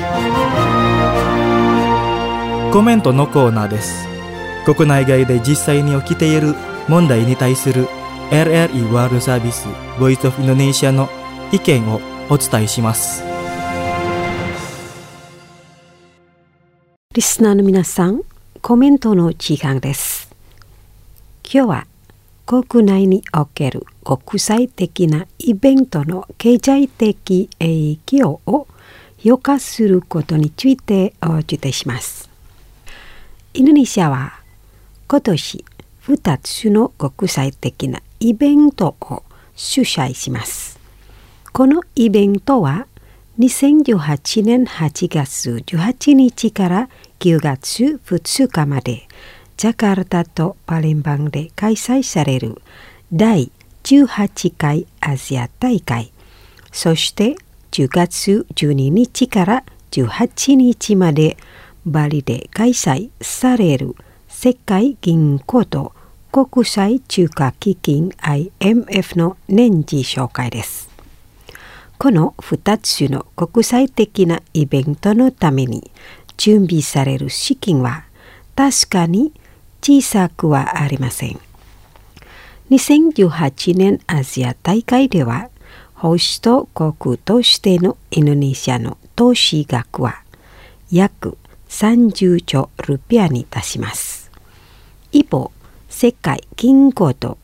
コメントのコーナーです。国内外で実際に起きている問題に対する RRI ワールドサービス Voice of Indonesia の意見をお伝えします。 リスナーの皆さん、コメントの時間です。今日は国内における国際的なイベントの経済的影響を評価することについてお伝えします。インドネシアは今年2つの国際的なイベントを主催します。このイベントは2018年8月18日から9月2日までジャカルタとパレンバンで開催される第18回アジア大会、そして10月12日から18日までバリで開催される世界銀行と国際通貨基金 IMF の年次紹介です。この2つの国際的なイベントのために準備される資金は確かに小さくはありません。2018年アジア大会ではホスト国としてのインドネシアの投資額は約30兆ルピアに達します。一方、世界銀行と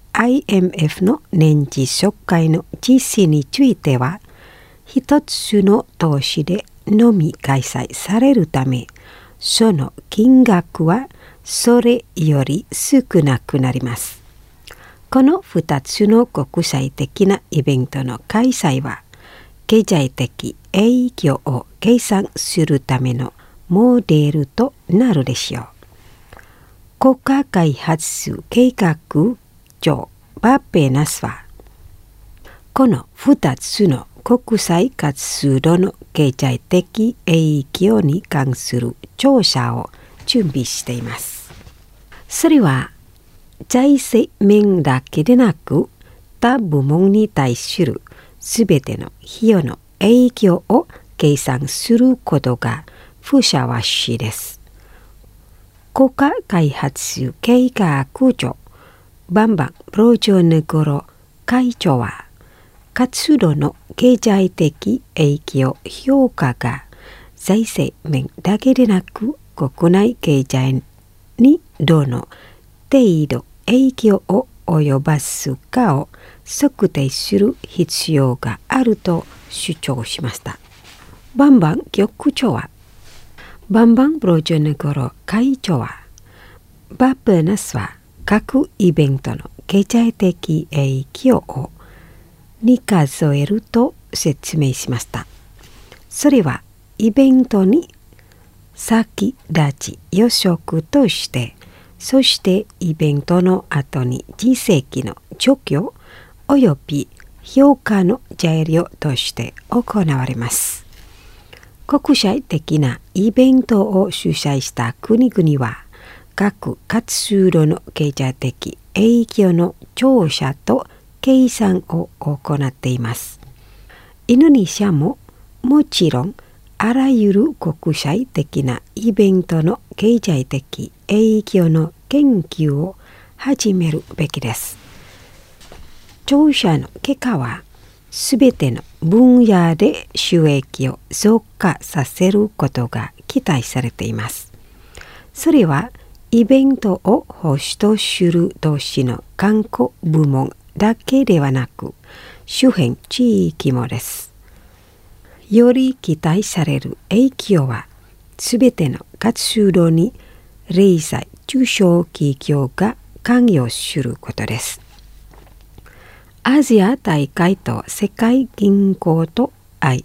IMF の年次紹介の実施については一つの投資でのみ開催されるため、その金額はそれより少なくなります。この2つの国際的なイベントの開催は、経済的影響を計算するためのモデルとなるでしょう。国家開発計画長バペナスは、この2つの国際活動の経済的影響に関する調査を準備しています。それは財政面だけでなく、他部門に対するすべての費用の影響を計算することがふさわしいです。国家開発計画長バンバン・プロジョネゴロ会長は、活動の経済的影響評価が財政面だけでなく国内経済にどの程度影響を及ばすかを測定する必要があると主張しました。バンバン局長は、バンバンプロジョネゴロ会長は、バペナスは各イベントの経済的影響をに数えると説明しました。それはイベントに先立ち予測として、そしてイベントの後に実績の除去および評価の材料として行われます。国際的なイベントを主催した国々は、各活動の経済的影響の調査と計算を行っています。インドネシアももちろんあらゆる国際的なイベントの経済的影響の研究を始めるべきです。調査の結果はすべての分野で収益を増加させることが期待されています。それはイベントをホストする都市の観光部門だけではなく、周辺地域もです。より期待される影響は、すべての活動に零細中小企業が関与することです。アジア大会と世界銀行と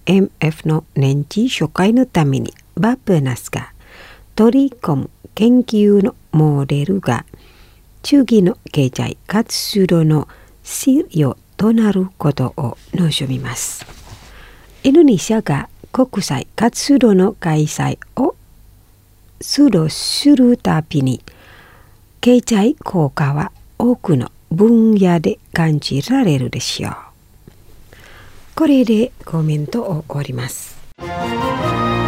IMF の年次紹介のためにバペナスが取り込む研究のモデルが次の経済活動の資料となることを望みます。インドネシアが国際活動の開催を主導するたびに、経済効果は多くの分野で感じられるでしょう。これでコメントを終わります。